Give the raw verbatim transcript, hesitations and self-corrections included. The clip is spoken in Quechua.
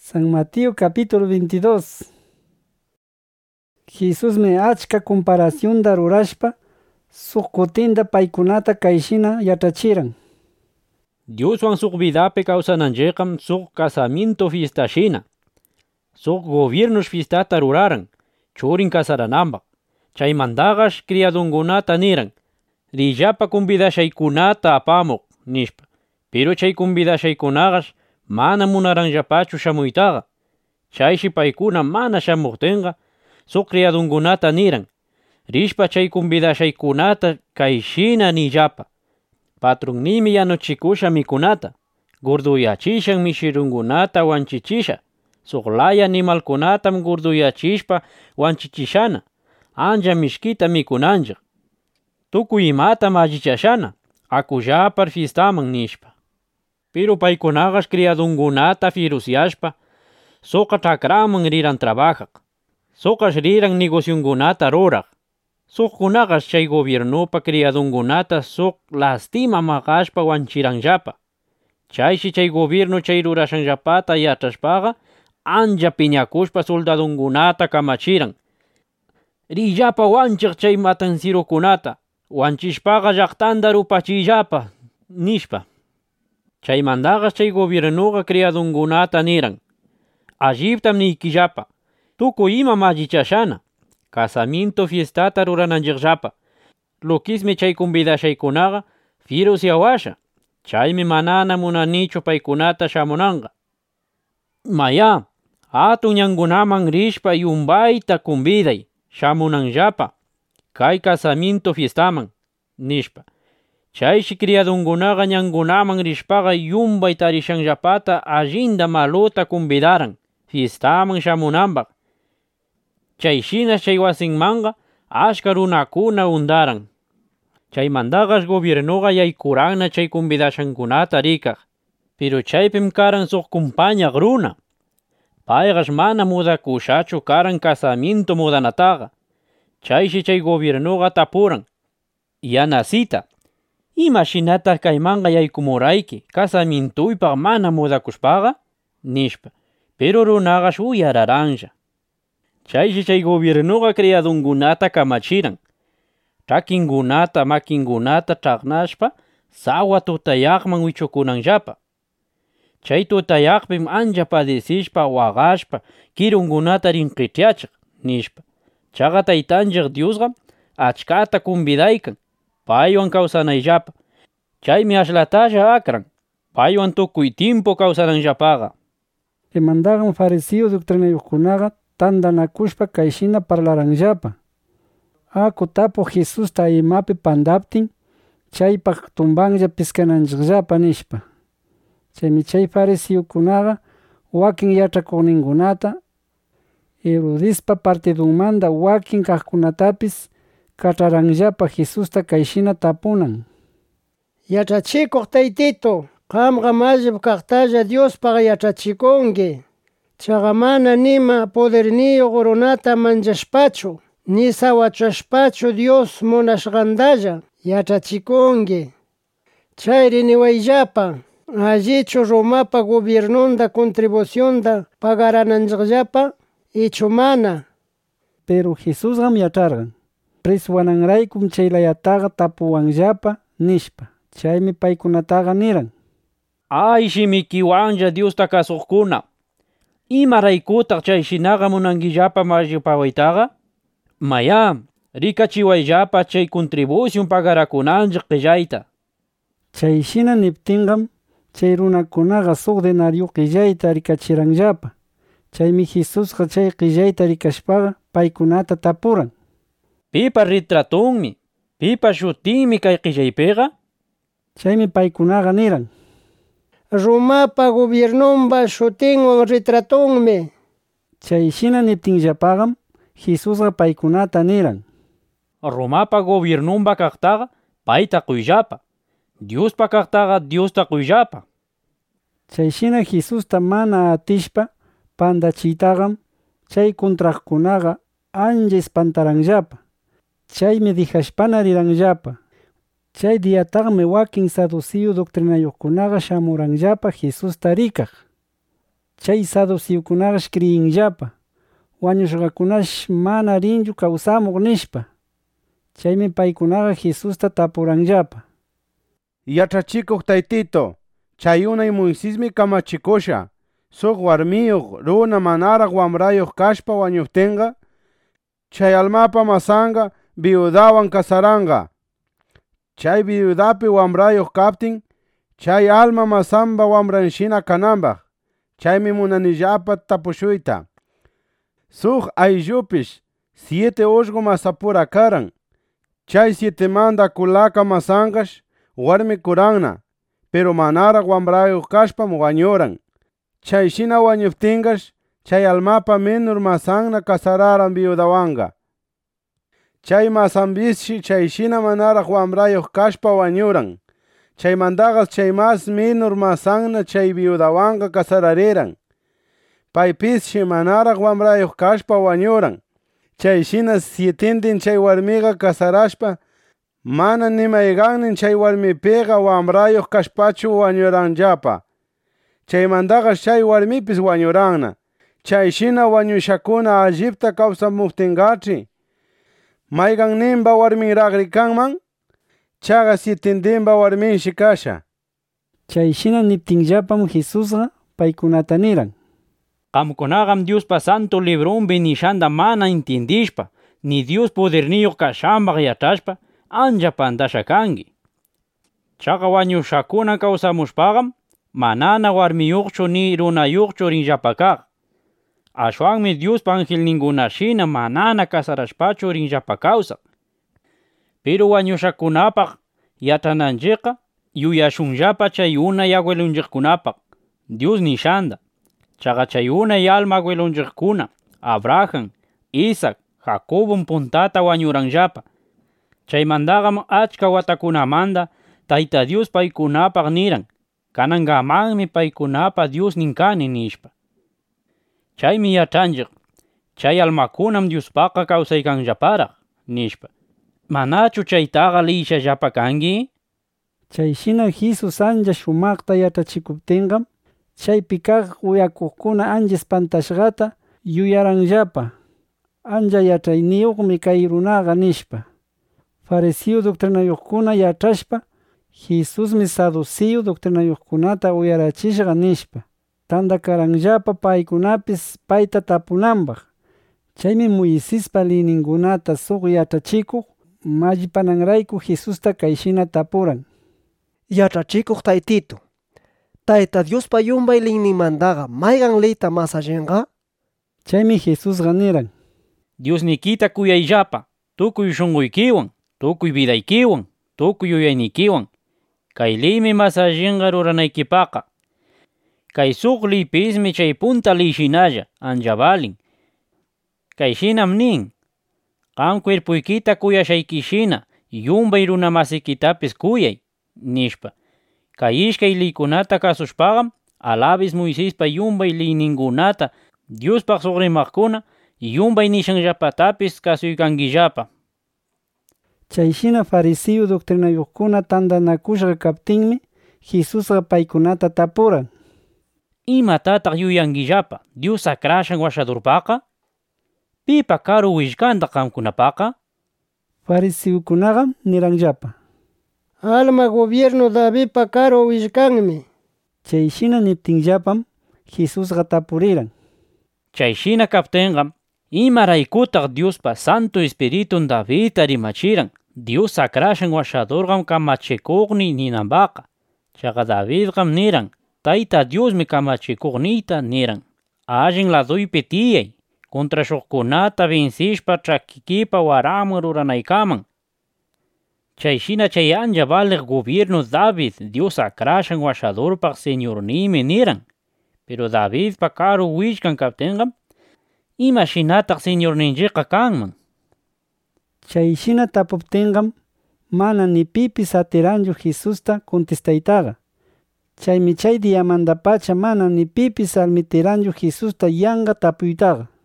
San Mateo capítulo veintidós. Jesús me achka comparación da rurashpa, sukutinda paikunata kaishina yatrachiran. Dioswan suq vidapi kawsananchikam suq casamiento fiestashina. Suq gobiernos fiestata ruraran, churin kasaranambaq. Chaymantaqash criadunkunata niran, rillapa convidashaykunata apamuq nishpa. Pero chay convidashaykunaqash mana munaranllapachu shamuytaqa. Chayshi paykuna mana shamuqtinqa, suq criadunkunata niran, rishpa chay convidashaykunata kayshina nillapa. Patronnimi yanuchikusha mikunata, gorduyachishan mishirunkunata wanchichisha, suq laya animalkunatam gorduyachishpa wanchichishana, anja mishkita mikunanchik. Tukuy imatam allichashana, akullapar fiestaman nishpa. Pero paykunaqash criadunkunata firusyashpa, suqa chacraman riran trabajaq. Suqash riran negociunkunata ruraq. Suqkunaqash chay gobiernupa criadunkunata suq lastima maqashpa wanchiranllapa. Chayshi chay gobierno chay rurashanllapata yachashpaqa, anja piñakushpa soldadunkunata kamachiran. Rillapa wanchiq chay matansirukunata, wanchishpaqa llaqtanta rupachiyllapa, nishpa. Chaymantaqash chay gobiernuqa criadunkunata niran, alliptam niykillapa, tukuy imam allichashana, casamiento fiestata rurananchikllapa. Lokismi chay convidashaykunaqa firusyawasha, chaymi manana munanichu paykunata shamunanqa. Maya, hatun ñankunaman rishpa yumbayta conviday, shamunanllapa, kay casamiento fiestaman, nishpa. Chayshi criadunkunaqa ñankunaman rishpaqa yumbay tarishanllapata allinda maluta convidaran, fiestaman shamunanpaq. Chayshina chay wasinmanqa ashka runakuna undaran. Chaymantaqash gobiernuqa yaykuranna chay convidashankunata rikaq. Pero chaypim karan suq kumpañaq runa. Payqash mana mudakushachu karan casamiento mudanataqa. Chayshi chay gobiernuqa tapuran, yanasita, imashinataq kaymanqa yaykumurayki casamientuypaq mana mudakushpaqa, nishpa. Pero runaqash uyararanlla. Chayshi chay gobiernuqa criadunkunata kamachiran, trakinkunata makinkunata chaqnashpa sawa tutayaqman wichukunanllapa. Chay tutayaqpim anja padecishpa waqashpa kirunkunata rinqichiachiq, nishpa. Chaqa taytanchik Diosqa achkata convidaykan, paywan kawsanayllapa. Chaymi ashlatalla akran, paywan tukuy tiempo kawsananllapaqa. Demandaqan fariseo doctrinayuqkunaqa tandanakushpa kayshina parlaranllapa. Aku tapu Jesusta imapi pandaptin, chaypaq tumbanlla piskananchikllapa nishpa. Chaymi chay fariseokunaqa wakin yachakuqninkunata, Herodespa partidunmanta wakin kaqkunatapis kach'aranllapa Jesusta kayshina tapunan. Yachachikuq taytito, qamqa mallip kaqtalla Diospaq yachachikunki. Chaqa mana nima poderniyuq runata manchashpachu, ni sawachashpachu Dios munashqantalla yachachikunki. Chayri niwayllapa, allichu Romapa gobiernunda contribucionta pagarananchikllapa, ichu mana. Pero Jesusqam yacharqan, priswananraykum chaylayataqa tapuwanllapa nishpa. Chaymi paykunataqa niran, ay shimikiwanlla Diosta kasuqkuna, imaraykutaq chayshinaqa munankillapa mallipawaytaqa? Maya, rikachiwayllapa chay contribución pagarakunanchik qillayta. Chayshina niptinqam chay runakunaqa suq denario qillayta rikachiranllapa. Chaymi Jesusqa chay qillayta rikashpaqa paykunata tapuran, pipa ritratunmi, pipa shutinmi kay qillaypiqa? Chaymi paykunaqa niran, Romapa gobiernumpa shutinwan ritratunmi. Chayshina niptinllapaqam Jesusqa paykunata niran, Romapa gobiernumpa kaqtaqa payta quyllapa, Diospa kaqtaqa Diosta quyllapa. Chayshina Jesusta mana atishpa pandachiytaqam chay contraqkunaqa ancha espantaranllapa. Chaymi dijashpana riranllapa. Chay diyataqmi wakin saduceo doctrinayuqkunaqa shamuranllapa Jesusta rikaq. Chay saduceokunaqa creyinllapa wañushqakunash mana rinchu kawsamuq nishpa. Chaymi paykunaqa Jesusta tapuranllapa: Yachachikuq taytito, chay unay Moisesmi kamachikusha, suq warmiyuq runa manaraq wamrayuq kashpa wañuptinqa, chay almapa masanga viudawan kasaranga. Chay viudapi wamrayuq kaptin, chay alma masamba wamranshina kanambaq. Chaymi munanillapa tapushuyta: suq ayllupish siete ullqu masapura karan. Chay sietemanta kulaka masanqash warmi kuranna, pero manaraq wamrayuq kashpam wañuran. Chayshina wañuptinqash chay almapa menor masanna kasararan viudawanqa. Chay masanpishi chayshina manaraq wamrayuq kashpa wañuran. Chaymantaqas chay mas menor masanna chay viudawanqa kasarariran. Paypishi manaraq wamrayuq kashpa wañuran. Chayshina sietintin chay warmiqa kasarashpa, mana nimayqannin chay warmipiqa wamrayuq kashpachu wañuranllapa. Chaymantaqash chay warmipis wañuranna. Chayshina wañushakuna allipta kawsamuptinqach'i, mayqanninpa warminraqri kanman, chaqa sietintinpa warminshi kasha. Chayshina niptinllapam Jesusqa paykunata niran: Qamkunaqam Diospa Santo Librumpi nishanta mana intindishpa, ni Dios poderniyuq kashanpaq yachashpa, ancha pantasha kanki. Chaqa wañushakuna kawsamushpaqam, manana warmiyuqchu ni runayuqchu rinllapa kaq. Ashwanmi Diospa angelninkunashina manana kasarashpachu rinllapa kawsaq. Pero wañushakunapaq yachananchikqa yuyashunllapa chay unay abuelunchikkunapaq Dios nishanta. Chaqa chay unay alma abuelunchikkuna Abraham, Isaac, Jacobun puntata wañuranllapa. Chaymantaqam achka watakunamanta Tayta Dios paykunapaq niran: kanankamanmi paykunapa Dios ninkani nishpa. Chaymi yachanchik: chay almakunam Diospaqqa kawsaykanllaparaq nishpa. ¿Manachu chaytaqa liyishallapa kanki? Chayshina Jesus ancha shumaqta yachachikuptinqam, chaypi kaq uyakuqkuna ancha espantashqata yuyaranllapa: ancha yachayniyuqmi kay runaqa nishpa. Fariseo doctrinayuqkuna yachashpa, Jesusmi saduceo doctrinayuqkunata uyarachishqa nishpa, tantakaranllapa paykunapis payta tapunanpaq. Chaymi Moisespa liyninkunata suq yachachikuq mallipananrayku Jesusta kayshina tapuran: Yachachikuq taytito, Tayta Diospa yumbay liyninmantaqa mayqan liyta mas allinqa? Chaymi Jesusqa niran: Diosnikita kuyayllapa tukuy shunquykiwan, tukuy vidaykiwan, tukuy yuyaynikiwan. Kay liymi mas allinqa ruranaykipaqa. Kay suq liypismi chay punta liyshinalla ancha balin. Kayshinam nin: qam cuerpuykita kuyashaykishina yumbay runa masikitapis kuyay nishpa. Kay ishkay liykunata kasushpaqam alabis Moisespa yumbay liyninkunata Diospaq suq rimaqkuna yumbay nishanllapatapis kasuykankillapa. Chayshina fariseo doctrinayuqkuna tantanakushqa kaptinmi Jesusqa paykunata tapuran: ¿imatataq yuyankillapa Dios akrashan washadurpaqa? ¿Pipa karu willkanta qamkunapaqa? Fariseokunaqam niranllapa: alma gobierno Davidpa karu willkanmi. Chayshina niptinllapam Jesusqa tapuriran: Chayshina kaptinqam, ¿imaraykutaq Diospa Santo Espiritun Davidta rimachiran Dios akrashan washadurqam kamachikuqni ninanpaqa? Chaqa Davidqam niran: Tayta Diosmi kamachikuqniyta niran: allin laduypi tiyay, contrashuqkunata vencishpa ch'akikipa waraman ruranaykaman. Chayshina chay ancha baliq gobierno David Dios akrashan washadurpaq señorniymi niran. Pero Davidpa karu willkan kaptinqam, imashinataq señorninchikqa kanman. Chayshina tapuptinqam mana ni pipis atiranchu Jesusta contestaytaqa. Chaymi chay diamantapacha mana ni pipis almitiranchu Jesusta yanqa tapuytaqa.